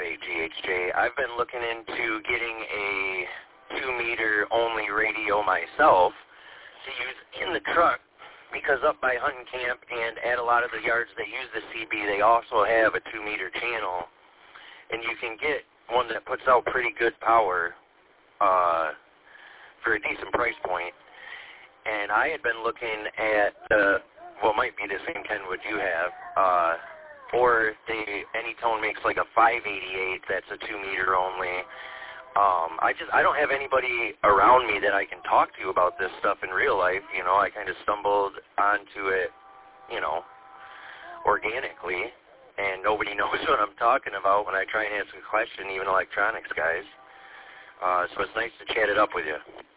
GHJ. I've been looking into getting a 2-meter only radio myself to use in the truck, because up by hunting camp and at a lot of the yards that use the CB, they also have a 2-meter channel, and you can get one that puts out pretty good power for a decent price point. And I had been looking at might be the same Kenwood you have, or Anytone makes like a 588 that's a 2-meter only. I don't have anybody around me that I can talk to about this stuff in real life. You know, I kind of stumbled onto it, you know, organically, and nobody knows what I'm talking about when I try and ask a question, even electronics guys. So it's nice to chat it up with you.